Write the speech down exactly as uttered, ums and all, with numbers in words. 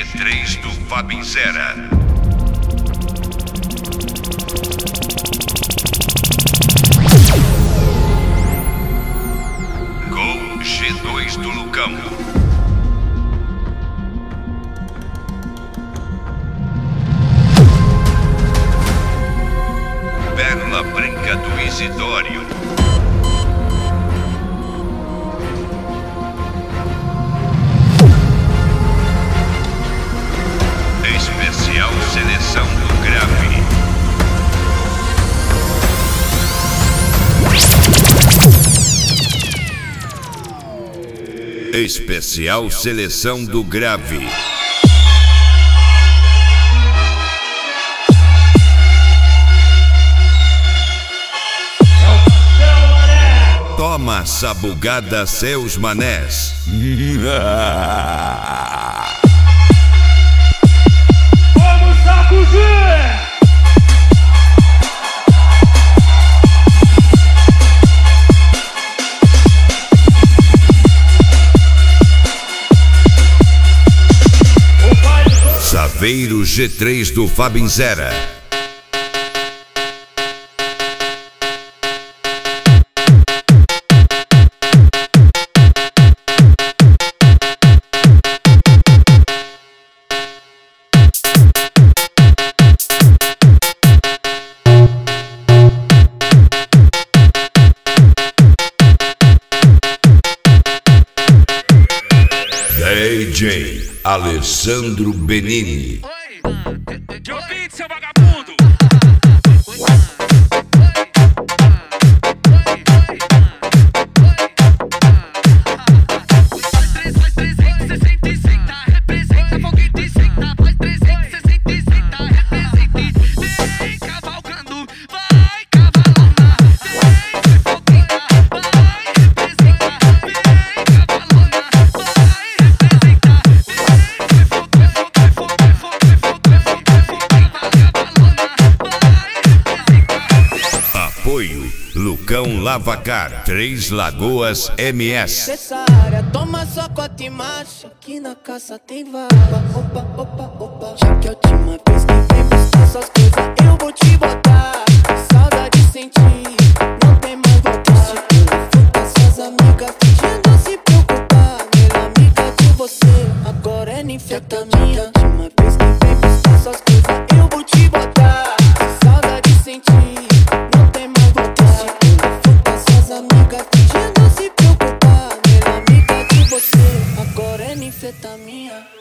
G três do Fabinzera. Gol G dois do Lucão. Pérola Branca do Isidório. Especial Seleção do Grave. Especial Seleção do Grave. Toma sabugada, seus manés. Vamos sacudir! Saveiro G três do Fabinzera. D J Alessandro Benini. Que ouvido, seu vagabundo! Faz trezentos e sessenta e senta, representa foguete senta. Faz trezentos e sessenta e senta, representa. Vem cavalgando, vai cavalona. Vem fogueta, vai representa. Vem cavalona, vai representa. Vem fogo, fogo, fogo, fogo, fogo, fogo, fogo. Apoio Lucão Lavacar, Três Lagoas M S. Nessa área, toma só quatro e marcha. Aqui na casa tem vaga. Opa, opa, opa. Já que a última vez que vem buscar suas coisas, eu vou te botar. Saudade sentir, não tem mais voltar. Fui com suas amigas, fingindo se preocupar. Melhor amiga de você, agora é ninfetamina. Última vez que vem buscar suas coisas, eu vou te botar. Saudade sentir, não tem mais voltar. Fui com suas amigas, fingindo se preocupar. Melhor amiga de você, agora é ninfetamina.